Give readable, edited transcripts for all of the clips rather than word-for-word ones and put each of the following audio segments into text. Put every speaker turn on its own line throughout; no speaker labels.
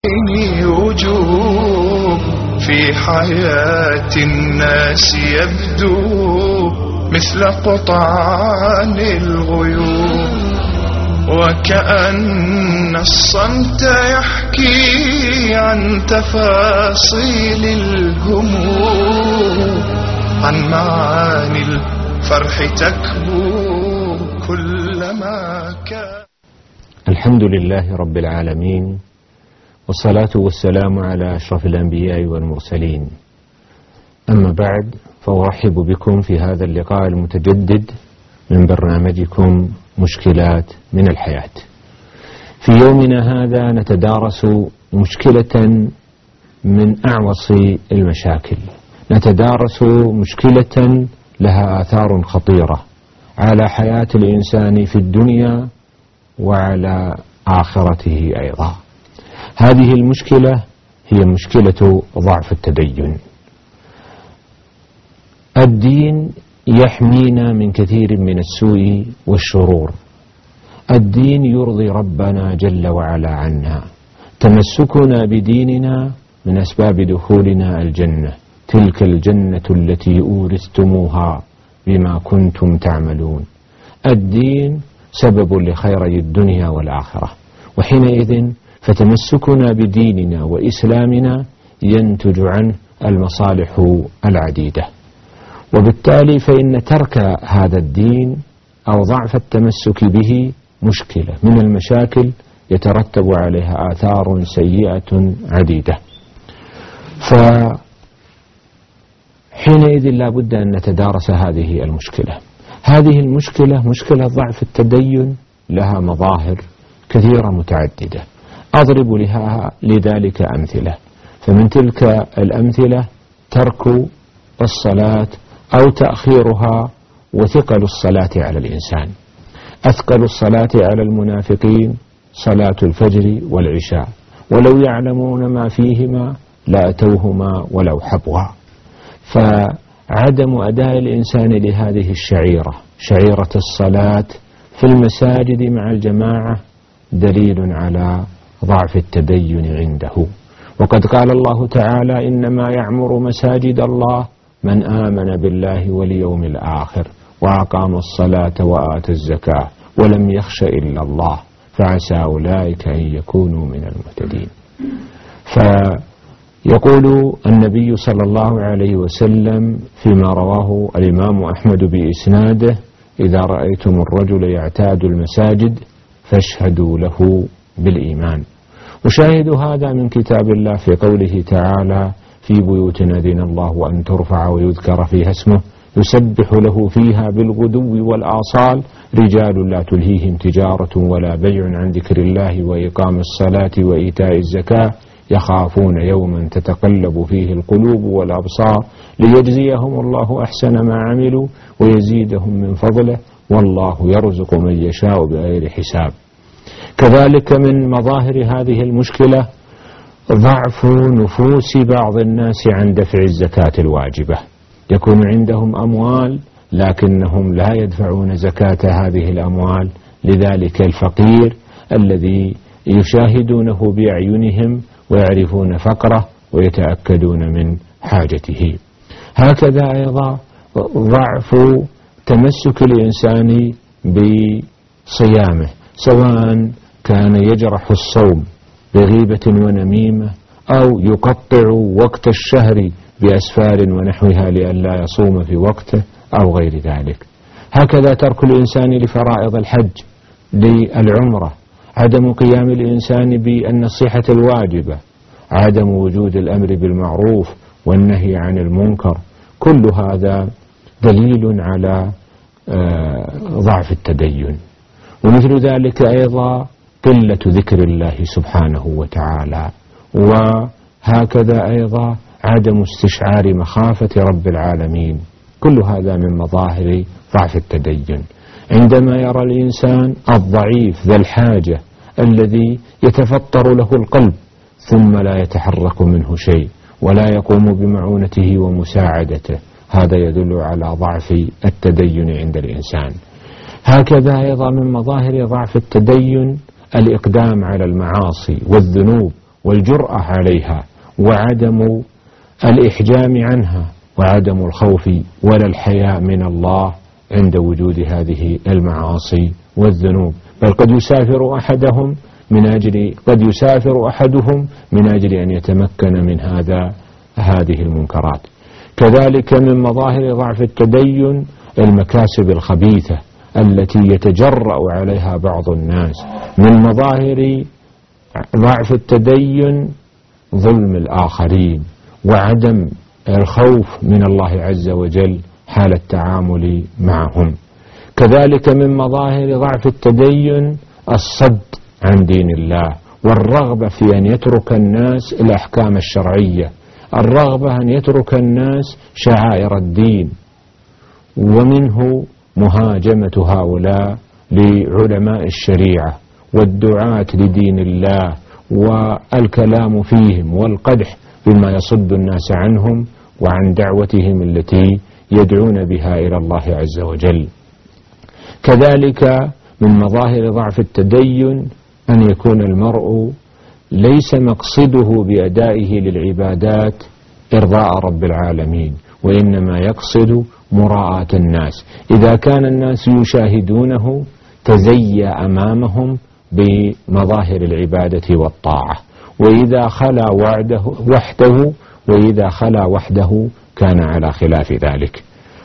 عيني وجوب في حياة الناس يبدو مثل قطعان الغيوم، وكأن الصمت يحكي عن تفاصيل الهموم، عن معاني الفرح تكبو كلما كان.
الحمد لله رب العالمين، والصلاة والسلام على أشرف الأنبياء والمرسلين. أما بعد، فأرحب بكم في هذا اللقاء المتجدد من برنامجكم مشكلات من الحياة. في يومنا هذا نتدارس مشكلة من أعوص المشاكل، نتدارس مشكلة لها آثار خطيرة على حياة الإنسان في الدنيا وعلى آخرته أيضا. هذه المشكلة هي مشكلة ضعف التدين. الدين يحمينا من كثير من السوء والشرور، الدين يرضي ربنا جل وعلا عنا، تمسكنا بديننا من أسباب دخولنا الجنة، تلك الجنة التي أورثتموها بما كنتم تعملون. الدين سبب لخيري الدنيا والآخرة، وحينئذ فتمسكنا بديننا وإسلامنا ينتج عنه المصالح العديدة، وبالتالي فإن ترك هذا الدين أو ضعف التمسك به مشكلة من المشاكل يترتب عليها آثار سيئة عديدة. فحينئذ لا بد أن نتدارس هذه المشكلة. هذه المشكلة مشكلة ضعف التدين لها مظاهر كثيرة متعددة، أضرب لذلك أمثلة. فمن تلك الأمثلة ترك الصلاة أو تأخيرها وثقل الصلاة على الإنسان. أثقل الصلاة على المنافقين صلاة الفجر والعشاء، ولو يعلمون ما فيهما لأتوهما ولو حبوا. فعدم أداء الإنسان لهذه الشعيرة، شعيرة الصلاة في المساجد مع الجماعة، دليل على ضعف التدين عنده. وقد قال الله تعالى: إنما يعمر مساجد الله من آمن بالله واليوم الآخر وأقام الصلاة وآتى الزكاة ولم يخش إلا الله فعسى أولئك أن يكونوا من المهتدين. فيقول النبي صلى الله عليه وسلم فيما رواه الإمام أحمد بإسناده: إذا رأيتم الرجل يعتاد المساجد فاشهدوا له بالإيمان. وشاهد هذا من كتاب الله في قوله تعالى: في بيوت أذن الله أن ترفع ويذكر فيها اسمه يسبح له فيها بالغدو والآصال رجال لا تلهيهم تجارة ولا بيع عن ذكر الله وإقام الصلاة وإيتاء الزكاة يخافون يوما تتقلب فيه القلوب والأبصار ليجزيهم الله أحسن ما عملوا ويزيدهم من فضله والله يرزق من يشاء بغير حساب. كذلك من مظاهر هذه المشكلة ضعف نفوس بعض الناس عن دفع الزكاة الواجبة. يكون عندهم أموال لكنهم لا يدفعون زكاة هذه الأموال، لذلك الفقير الذي يشاهدونه بأعينهم ويعرفون فقره ويتأكدون من حاجته. هكذا أيضا ضعف تمسك الإنسان بصيامه، سواء كان يجرح الصوم بغيبة ونميمة أو يقطع وقت الشهر بأسفار ونحوها لئلا يصوم في وقته أو غير ذلك. هكذا ترك الإنسان لفرائض الحج، للعمرة، عدم قيام الإنسان بالنصيحة الواجبة، عدم وجود الأمر بالمعروف والنهي عن المنكر، كل هذا دليل على ضعف التدين. ومثل ذلك أيضا قلة ذكر الله سبحانه وتعالى، وهكذا أيضا عدم استشعار مخافة رب العالمين، كل هذا من مظاهر ضعف التدين. عندما يرى الإنسان الضعيف ذا الحاجة الذي يتفطر له القلب ثم لا يتحرك منه شيء ولا يقوم بمعونته ومساعدته، هذا يدل على ضعف التدين عند الإنسان. هكذا أيضا من مظاهر ضعف التدين الإقدام على المعاصي والذنوب والجرأة عليها، وعدم الإحجام عنها، وعدم الخوف ولا الحياء من الله عند وجود هذه المعاصي والذنوب. بل قد يسافر أحدهم من أجل أن يتمكن من هذه المنكرات. كذلك من مظاهر ضعف التدين المكاسب الخبيثة التي يتجرأ عليها بعض الناس. من مظاهر ضعف التدين ظلم الآخرين وعدم الخوف من الله عز وجل حال التعامل معهم. كذلك من مظاهر ضعف التدين الصد عن دين الله، والرغبة في أن يترك الناس الأحكام الشرعية، الرغبة أن يترك الناس شعائر الدين. ومنه مهاجمة هؤلاء لعلماء الشريعة والدعاة لدين الله، والكلام فيهم والقدح بما يصد الناس عنهم وعن دعوتهم التي يدعون بها إلى الله عز وجل. كذلك من مظاهر ضعف التدين أن يكون المرء ليس مقصده بأدائه للعبادات إرضاء رب العالمين، وإنما يقصد مراءة الناس. إذا كان الناس يشاهدونه تزيى أمامهم بمظاهر العبادة والطاعة، وإذا خلا وحده كان على خلاف ذلك.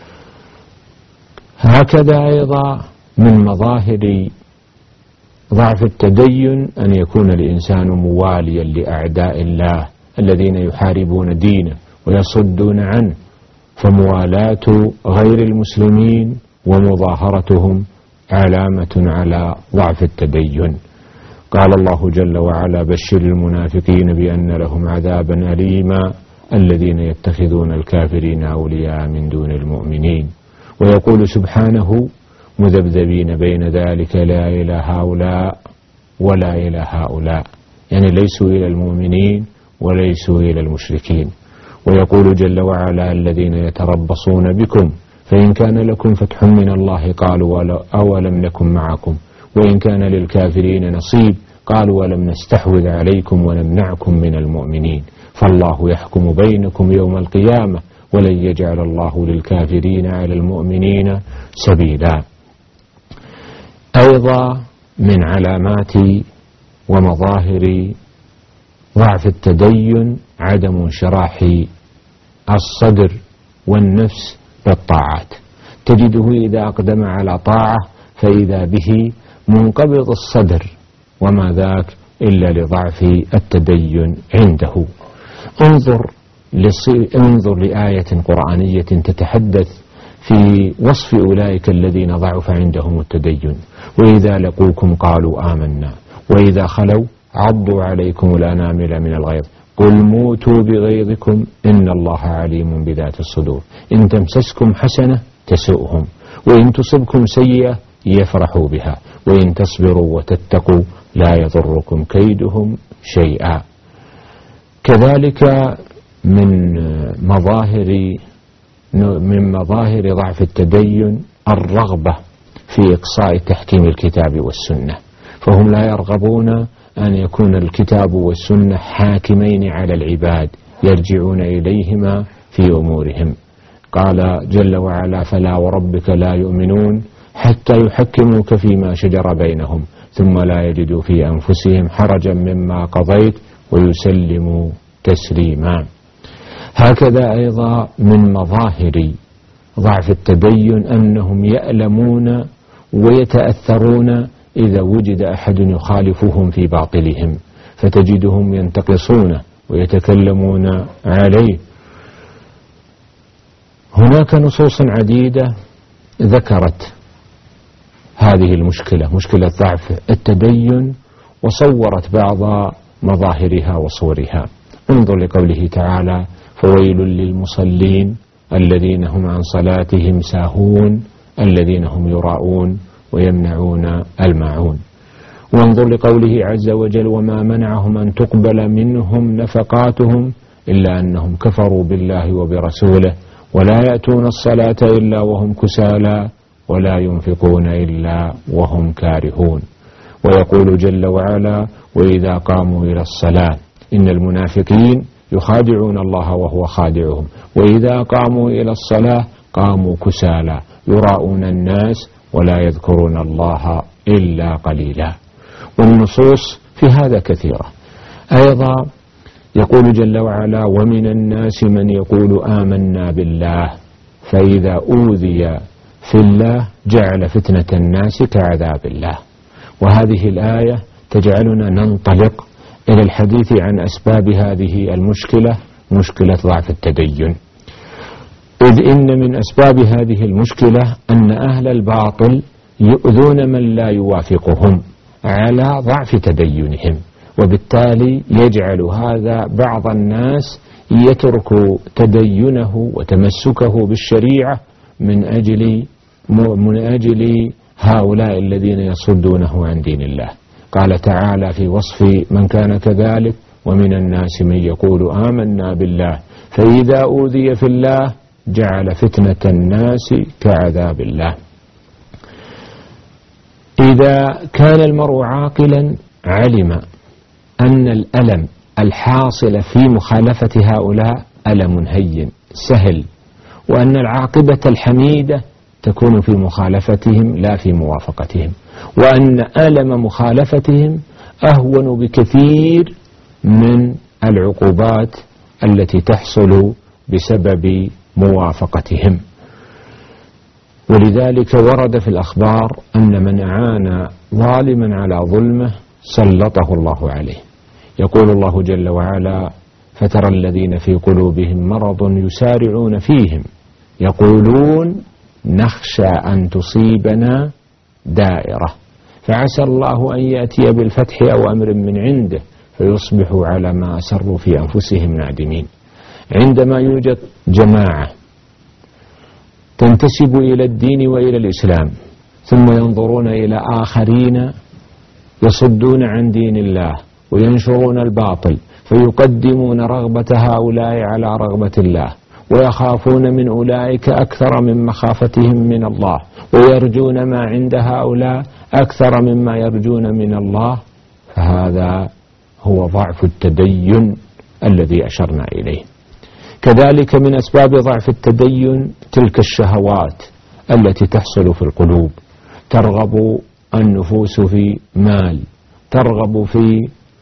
هكذا أيضا من مظاهر ضعف التدين أن يكون الإنسان مواليا لأعداء الله الذين يحاربون دينه ويصدون عنه، فموالاة غير المسلمين ومظاهرتهم علامة على ضعف التدين. قال الله جل وعلا: بشر المنافقين بأن لهم عذابا أليما الذين يتخذون الكافرين أولياء من دون المؤمنين. ويقول سبحانه: مذبذبين بين ذلك لا إلى هؤلاء ولا إلى هؤلاء، يعني ليسوا إلى المؤمنين وليسوا إلى المشركين. ويقول جل وعلا: الذين يتربصون بكم فإن كان لكم فتح من الله قالوا أولم نكن معكم وإن كان للكافرين نصيب قالوا ولم نستحوذ عليكم ونمنعكم من المؤمنين فالله يحكم بينكم يوم القيامة ولن يجعل الله للكافرين على المؤمنين سبيلا. أيضا من علامات ومظاهر ضعف التدين عدم انشراح الصدر والنفس بالطاعات. تجده إذا أقدم على طاعة فإذا به منقبض الصدر، وما ذاك إلا لضعف التدين عنده. انظر لآية قرآنية تتحدث في وصف أولئك الذين ضعف عندهم التدين: وإذا لقوكم قالوا آمنا وإذا خلوا عضوا عليكم الأنامل من الغيظ قل موتوا بغيظكم إن الله عليم بذات الصدور إن تمسسكم حسنة تسؤهم وإن تصبكم سيئة يفرحوا بها وإن تصبروا وتتقوا لا يضركم كيدهم شيئا. كذلك من مظاهر ضعف التدين الرغبة في إقصاء تحكيم الكتاب والسنة، فهم لا يرغبون أن يكون الكتاب والسنة حاكمين على العباد يرجعون إليهما في أمورهم. قال جل وعلا: فلا وربك لا يؤمنون حتى يحكموك فيما شجر بينهم ثم لا يجدوا في أنفسهم حرجا مما قضيت ويسلموا تسليما. هكذا أيضا من مظاهر ضعف التدين أنهم يألمون ويتأثرون إذا وجد أحد يخالفهم في باطلهم، فتجدهم ينتقصونه ويتكلمون عليه. هناك نصوص عديدة ذكرت هذه المشكلة، مشكلة ضعف التدين، وصورت بعض مظاهرها وصورها. انظر لقوله تعالى: فويل للمصلين الذين هم عن صلاتهم ساهون الذين هم يراءون ويمنعون الماعون. وانظر لقوله عز وجل: وما منعهم أن تقبل منهم نفقاتهم إلا أنهم كفروا بالله وبرسوله ولا يأتون الصلاة إلا وهم كسالى ولا ينفقون إلا وهم كارهون. ويقول جل وعلا: وإذا قاموا إلى الصلاة إن المنافقين يخادعون الله وهو خادعهم، وإذا قاموا إلى الصلاة قاموا كسالى يراءون الناس ولا يذكرون الله إلا قليلا. والنصوص في هذا كثيرة. أيضا يقول جل وعلا: ومن الناس من يقول آمنا بالله فإذا أوذي في الله جعل فتنة الناس كعذاب الله. وهذه الآية تجعلنا ننطلق إلى الحديث عن أسباب هذه المشكلة، مشكلة ضعف التدين. إذ إن من أسباب هذه المشكلة أن أهل الباطل يؤذون من لا يوافقهم على ضعف تدينهم، وبالتالي يجعل هذا بعض الناس يترك تدينه وتمسكه بالشريعة من أجل هؤلاء الذين يصدونه عن دين الله. قال تعالى في وصف من كان كذلك: ومن الناس من يقول آمنا بالله فإذا أوذي في الله جعل فتنة الناس كعذاب الله. إذا كان المرء عاقلا علم أن الألم الحاصل في مخالفة هؤلاء ألم هين سهل، وأن العاقبة الحميدة تكون في مخالفتهم لا في موافقتهم، وأن ألم مخالفتهم أهون بكثير من العقوبات التي تحصل بسبب موافقتهم. ولذلك ورد في الأخبار أن من أعان ظالما على ظلمه سلطه الله عليه. يقول الله جل وعلا: فترى الذين في قلوبهم مرض يسارعون فيهم يقولون نخشى أن تصيبنا دائرة فعسى الله أن يأتي بالفتح أو أمر من عنده فيصبحوا على ما أسروا في أنفسهم نادمين. عندما يوجد جماعة تنتسب إلى الدين وإلى الإسلام ثم ينظرون إلى آخرين يصدون عن دين الله وينشرون الباطل فيقدمون رغبة هؤلاء على رغبة الله، ويخافون من أولئك أكثر من مخافتهم من الله، ويرجون ما عند هؤلاء أكثر مما يرجون من الله، فهذا هو ضعف التدين الذي أشرنا إليه. كذلك من أسباب ضعف التدين تلك الشهوات التي تحصل في القلوب. ترغب النفوس في مال، ترغب في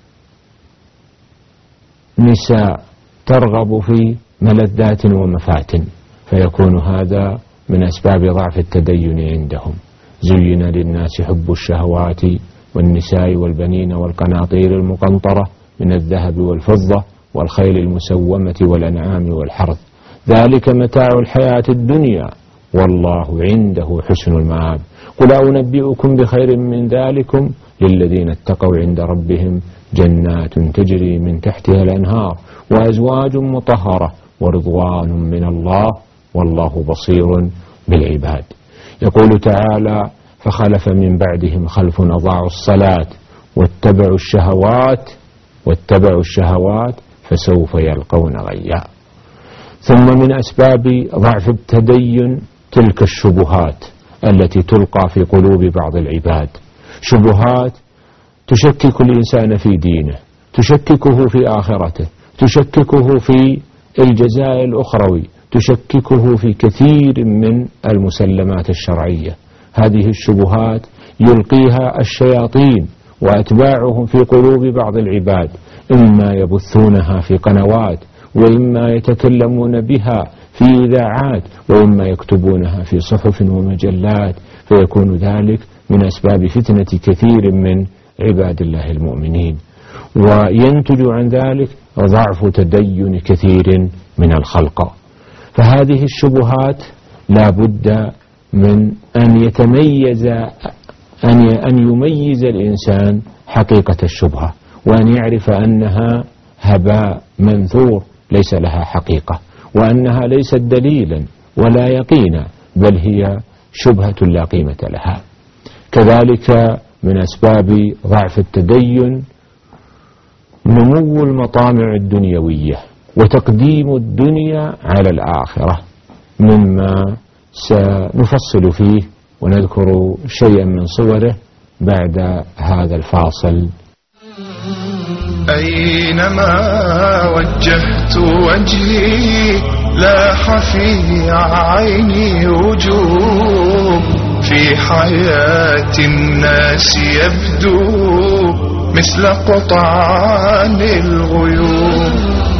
نساء، ترغب في ملذات ومفاتن، فيكون هذا من أسباب ضعف التدين عندهم. زين للناس حب الشهوات والنساء والبنين والقناطير المقنطرة من الذهب والفضة والخيل المسومة والأنعام والحرث ذلك متاع الحياة الدنيا والله عنده حسن المآب. قل أنبئكم بخير من ذلكم للذين اتقوا عند ربهم جنات تجري من تحتها الأنهار وأزواج مطهرة ورضوان من الله والله بصير بالعباد. يقول تعالى: فخلف من بعدهم خلف أضاعوا الصلاة واتبعوا الشهوات فسوف يلقون غيا. ثم من أسباب ضعف التدين تلك الشبهات التي تلقى في قلوب بعض العباد، شبهات تشكك الإنسان في دينه، تشككه في آخرته، تشككه في الجزاء الأخروي، تشككه في كثير من المسلمات الشرعية. هذه الشبهات يلقيها الشياطين وأتباعهم في قلوب بعض العباد، إما يبثونها في قنوات، وإما يتكلمون بها في إذاعات، وإما يكتبونها في صحف ومجلات، فيكون ذلك من أسباب فتنة كثير من عباد الله المؤمنين، وينتج عن ذلك ضعف تدين كثير من الخلق. فهذه الشبهات لا بد من أن يميز الإنسان حقيقة الشبهة، وأن يعرف أنها هباء منثور ليس لها حقيقة، وأنها ليست دليلا ولا يقينا، بل هي شبهة لا قيمة لها. كذلك من أسباب ضعف التدين نمو المطامع الدنيوية وتقديم الدنيا على الآخرة، مما سنفصل فيه ونذكر شيئا من صوره بعد هذا الفاصل.
أينما وجهت وجهي لاح في عيني وجوه في حياة الناس يبدو مثل قطعان الغيوم،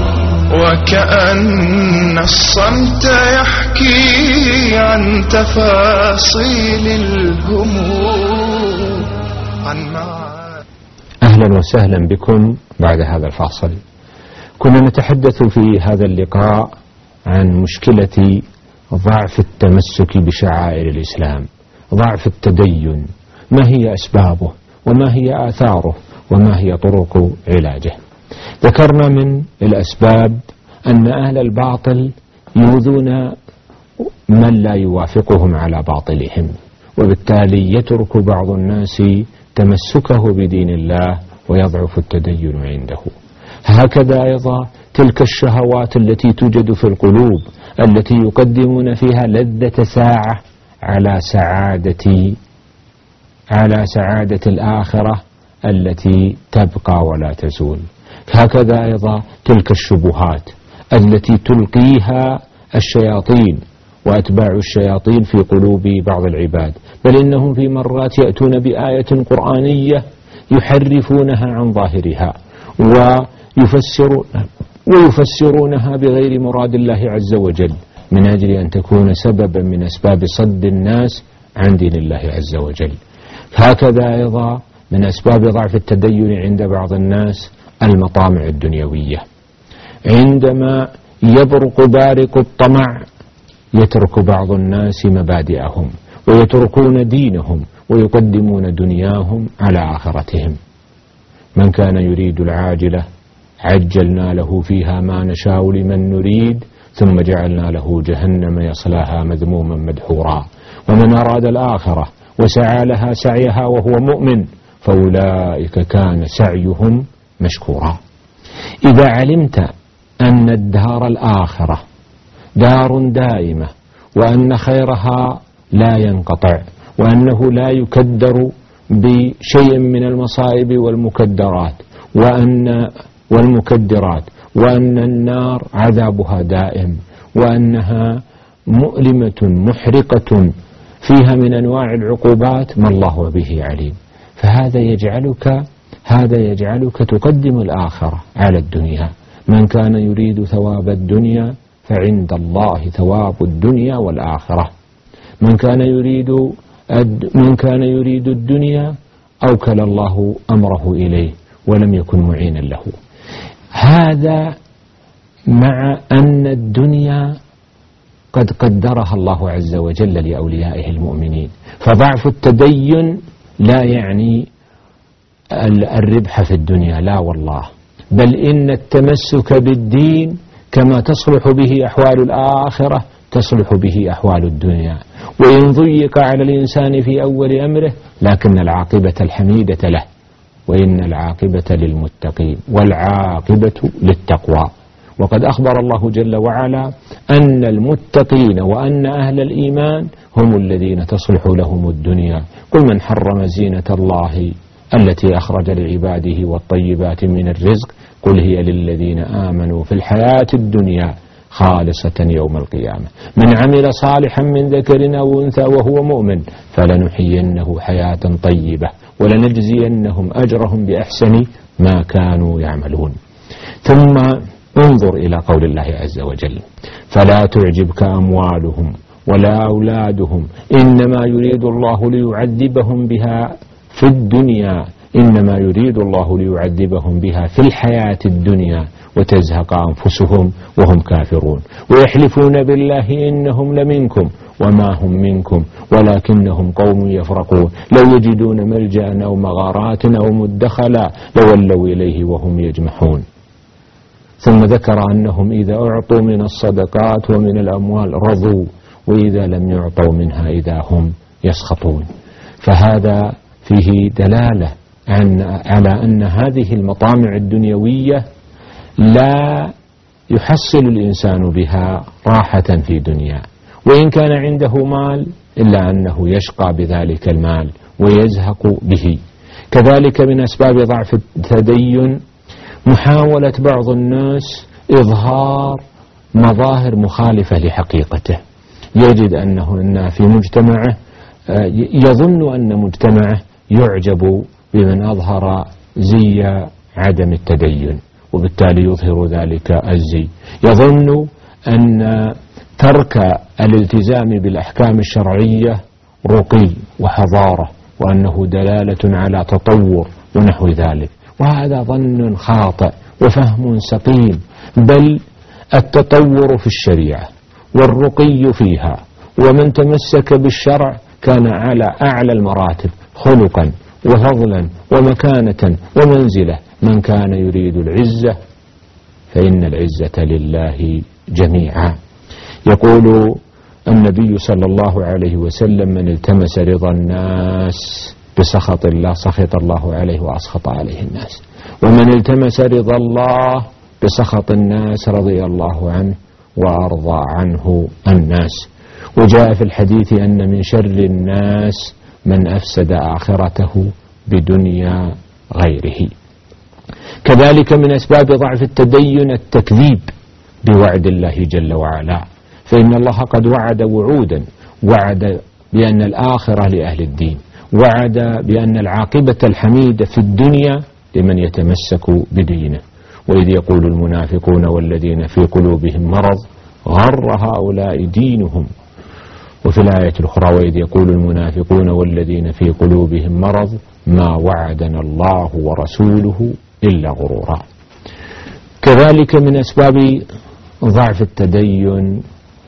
وكأن الصمت يحكي عن تفاصيل الهموم عن معاني.
أهلا وسهلا بكم بعد هذا الفاصل. كنا نتحدث في هذا اللقاء عن مشكلة ضعف التمسك بشعائر الإسلام، ضعف التدين، ما هي أسبابه وما هي آثاره وما هي طرق علاجه. ذكرنا من الأسباب أن أهل الباطل يؤذون من لا يوافقهم على باطلهم، وبالتالي يترك بعض الناس تمسكه بدين الله ويضعف التدين عنده. هكذا أيضا تلك الشهوات التي توجد في القلوب التي يقدمون فيها لذة ساعة على سعادة الآخرة التي تبقى ولا تزول. هكذا أيضا تلك الشبهات التي تلقيها الشياطين وأتباع الشياطين في قلوب بعض العباد، بل إنهم في مرات يأتون بآية قرآنية يحرفونها عن ظاهرها ويفسرونها بغير مراد الله عز وجل من أجل أن تكون سببا من أسباب صد الناس عن دين الله عز وجل. هكذا أيضا من أسباب ضعف التدين عند بعض الناس المطامع الدنيوية. عندما يبرق بارق الطمع يترك بعض الناس مبادئهم ويتركون دينهم ويقدمون دنياهم على آخرتهم. من كان يريد العاجلة عجلنا له فيها ما نشاء لمن نريد ثم جعلنا له جهنم يصلاها مذموما مدحورا، ومن أراد الآخرة وسعى لها سعيها وهو مؤمن فأولئك كان سعيهم مشكورا. إذا علمت أن الدار الآخرة دار دائمة وأن خيرها لا ينقطع وأنه لا يكدر بشيء من المصائب والمكدرات وأن النار عذابها دائم وأنها مؤلمة محرقة فيها من أنواع العقوبات ما الله به عليم، فهذا يجعلك تقدم الآخرة على الدنيا. من كان يريد ثواب الدنيا فعند الله ثواب الدنيا والآخرة. من كان يريد الدنيا أوكل الله أمره إليه ولم يكن معينا له. هذا مع أن الدنيا قد قدرها الله عز وجل لأوليائه المؤمنين، فضعف التدين لا يعني الربح في الدنيا، لا والله، بل إن التمسك بالدين كما تصلح به أحوال الآخرة تصلح به أحوال الدنيا. وإن ضيق على الإنسان في أول أمره لكن العاقبة الحميدة له، وإن العاقبة للمتقين والعاقبة للتقوى. وقد أخبر الله جل وعلا أن المتقين وأن أهل الإيمان هم الذين تصلح لهم الدنيا. قل من حرم زينة الله التي أخرج لعباده والطيبات من الرزق قل هي للذين آمنوا في الحياة الدنيا خالصة يوم القيامة. من عمل صالحا من ذكر أو أنثى وهو مؤمن فلنحيينه حياة طيبة ولنجزينهم أجرهم بأحسن ما كانوا يعملون. ثم انظر إلى قول الله عز وجل فلا تعجبك أموالهم ولا أولادهم إنما يريد الله ليعذبهم بها في الدنيا إنما يريد الله ليعذبهم بها في الحياة الدنيا وتزهق أنفسهم وهم كافرون ويحلفون بالله إنهم لمنكم وما هم منكم ولكنهم قوم يفرقون لو يجدون ملجأ أو مغارات أو مدخلا لولوا إليه وهم يجمحون. ثم ذكر أنهم إذا أعطوا من الصدقات ومن الأموال رضوا وإذا لم يعطوا منها إذا هم يسخطون. فهذا فيه دلالة على أن هذه المطامع الدنيوية لا يحصل الإنسان بها راحة في دنيا، وإن كان عنده مال إلا أنه يشقى بذلك المال ويزهق به. كذلك من أسباب ضعف التدين محاولة بعض الناس إظهار مظاهر مخالفة لحقيقته، يجد أنه في مجتمعه يظن أن مجتمعه يعجب بمن أظهر زي عدم التدين، وبالتالي يظهر ذلك الزي. يظن أن ترك الالتزام بالأحكام الشرعية رقي وحضارة، وأنه دلالة على تطور ونحو ذلك، وهذا ظن خاطئ وفهم سقيم. بل التطور في الشريعة والرقي فيها ومن تمسك بالشرع كان على أعلى المراتب خلقا وفضلا ومكانة ومنزلة. من كان يريد العزة فإن العزة لله جميعا. يقول النبي صلى الله عليه وسلم: من التمس رضا الناس بسخط الله سخط الله عليه وأسخط عليه الناس، ومن التمس رضا الله بسخط الناس رضي الله عنه وأرضى عنه الناس. وجاء في الحديث أن من شر الناس من أفسد آخرته بدنيا غيره. كذلك من أسباب ضعف التدين التكذيب بوعد الله جل وعلا، فإن الله قد وعد وعودا، وعد بأن الآخرة لأهل الدين، وعد بأن العاقبة الحميدة في الدنيا لمن يتمسك بدينه. وإذ يقول المنافقون والذين في قلوبهم مرض غر هؤلاء دينهم. وفي الآية الأخرى: وإذ يقول المنافقون والذين في قلوبهم مرض ما وعدنا الله ورسوله إلا غرورا. كذلك من أسباب ضعف التدين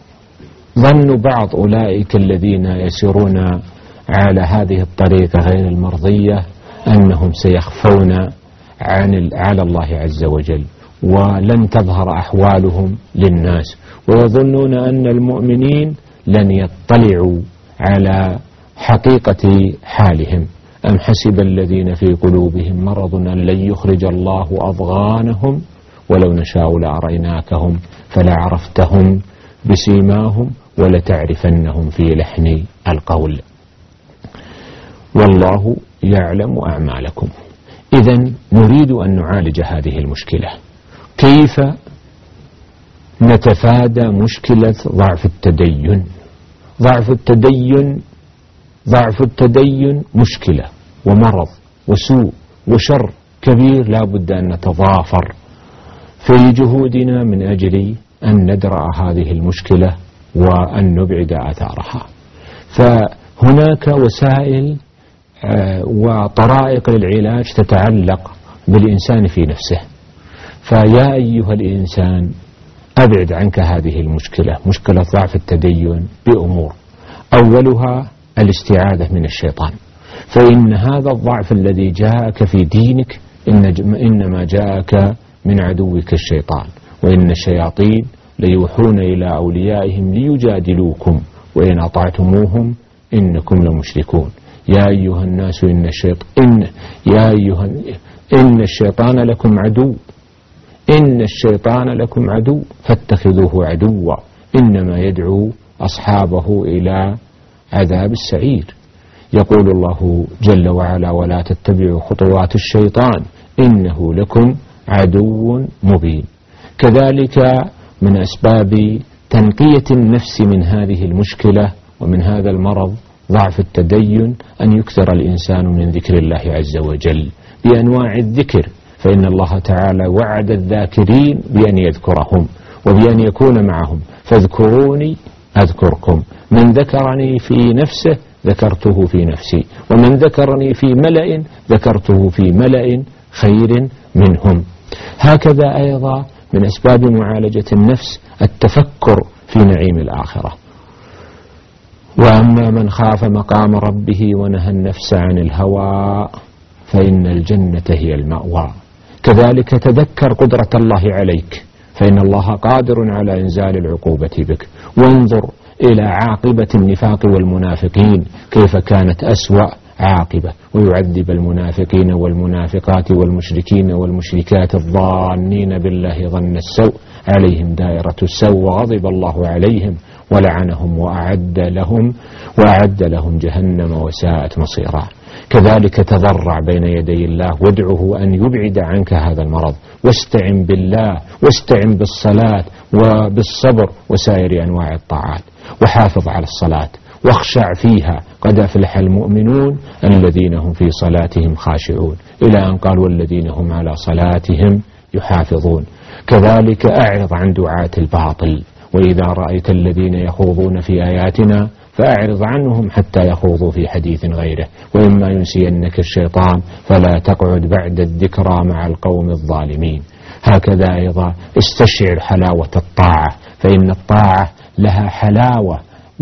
ظن بعض أولئك الذين يسيرون على هذه الطريقة غير المرضية أنهم سيخفون على الله عز وجل، ولن تظهر أحوالهم للناس، ويظنون أن المؤمنين لن يطلعوا على حقيقة حالهم. أم حسب الذين في قلوبهم مرض أن لن يخرج الله أضغانهم ولو نشاء لأريناكهم فلا عرفتهم بسيماهم ولتعرفنهم في لحن القول والله يعلم أعمالكم. إذن نريد أن نعالج هذه المشكلة. كيف نتفادى مشكلة ضعف التدين؟ ضعف التدين مشكلة ومرض وسوء وشر كبير، لا بد أن نتضافر في جهودنا من أجل أن ندرأ هذه المشكلة وأن نبعد آثارها. فهناك وسائل وطرائق للعلاج تتعلق بالإنسان في نفسه. فيا أيها الإنسان أبعد عنك هذه المشكلة، مشكلة ضعف التدين، بأمور. أولها الاستعاذة من الشيطان، فإن هذا الضعف الذي جاءك في دينك إنما جاءك من عدوك الشيطان، وإن الشياطين ليوحون إلى أوليائهم ليجادلوكم وإن أطعتموهم إنكم لمشركون. يا أيها الناس إن الشيطان لكم عدو، إن الشيطان لكم عدو فاتخذوه عدوا إنما يدعو أصحابه إلى عذاب السعير. يقول الله جل وعلا: ولا تتبعوا خطوات الشيطان إنه لكم عدو مبين. كذلك من أسباب تنقية النفس من هذه المشكلة ومن هذا المرض ضعف التدين أن يكثر الإنسان من ذكر الله عز وجل بأنواع الذكر، فإن الله تعالى وعد الذاكرين بأن يذكرهم وبأن يكون معهم. فاذكروني أذكركم، من ذكرني في نفسه ذكرته في نفسي، ومن ذكرني في ملأ ذكرته في ملأ خير منهم. هكذا أيضا من أسباب معالجة النفس التفكر في نعيم الآخرة. وأما من خاف مقام ربه ونهى النفس عن الهوى فإن الجنة هي المأوى. كذلك تذكر قدرة الله عليك، فإن الله قادر على إنزال العقوبة بك. وانظر إلى عاقبة النفاق والمنافقين كيف كانت أسوأ عاقبة، ويعذب المنافقين والمنافقات والمشركين والمشركات الظانين بالله ظن السوء عليهم دائرة السوء وغضب الله عليهم ولعنهم وأعد لهم جهنم وساءت مصيرا. كذلك تضرع بين يدي الله وادعه أن يبعد عنك هذا المرض، واستعن بالله، واستعن بالصلاة وبالصبر وسائر أنواع الطاعات، وحافظ على الصلاة واخشع فيها، قد أفلح المؤمنون الذين هم في صلاتهم خاشعون، إلى أن قال والذين هم على صلاتهم يحافظون. كذلك أعرض عن دعاة الباطل، وإذا رأيت الذين يخوضون في آياتنا فأعرض عنهم حتى يخوضوا في حديث غيره، وإما ينسينك الشيطان فلا تقعد بعد الذكرى مع القوم الظالمين. هكذا أيضا استشعر حلاوة الطاعة، فإن الطاعة لها حلاوة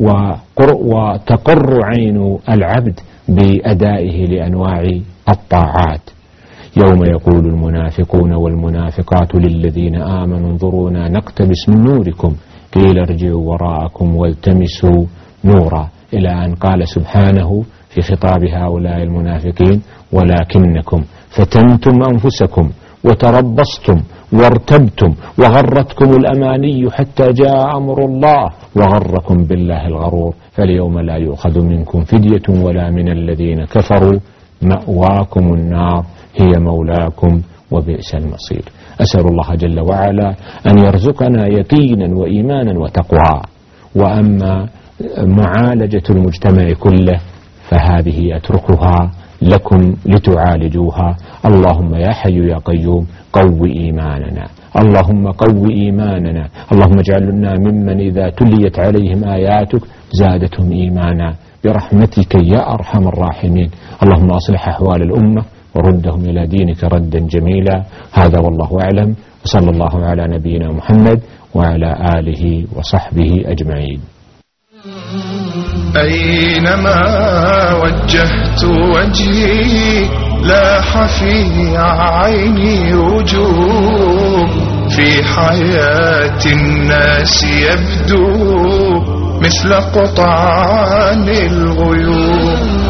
وتقر عين العبد بأدائه لأنواع الطاعات. يوم يقول المنافقون والمنافقات للذين آمنوا انظرونا نقتبس من نوركم قيل ارجعوا وراءكم والتمسوا نورا، إلى أن قال سبحانه في خطاب هؤلاء المنافقين ولكنكم فتنتم أنفسكم وتربصتم وارتبتم وغرتكم الأماني حتى جاء أمر الله وغركم بالله الغرور، فاليوم لا يؤخذ منكم فدية ولا من الذين كفروا، مأواكم النار هي مولاكم وبئس المصير. أسأل الله جل وعلا أن يرزقنا يقينا وإيمانا وتقوى. وأما معالجة المجتمع كله فهذه أتركها لكم لتعالجوها. اللهم يا حي يا قيوم قو إيماننا، اللهم قو إيماننا، اللهم اجعلنا ممن إذا تليت عليهم آياتك زادتهم إيمانا برحمتك يا أرحم الراحمين. اللهم أصلح أحوال الأمة وردهم إلى دينك ردا جميلا. هذا والله أعلم، وصلى الله على نبينا محمد وعلى آله وصحبه أجمعين.
أينما وجهت وجهي لاح في عيني وجوه، في حياة الناس يبدو مثل قطعان الغيوم،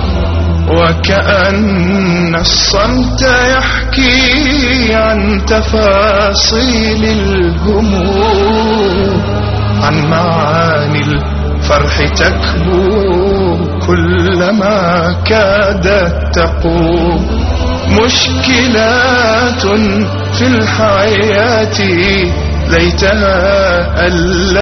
وكأن الصمت يحكي عن تفاصيل الهموم، عن معاني الفرح تكبو كلما كادت تقوم، مشكلات في الحياة ليتها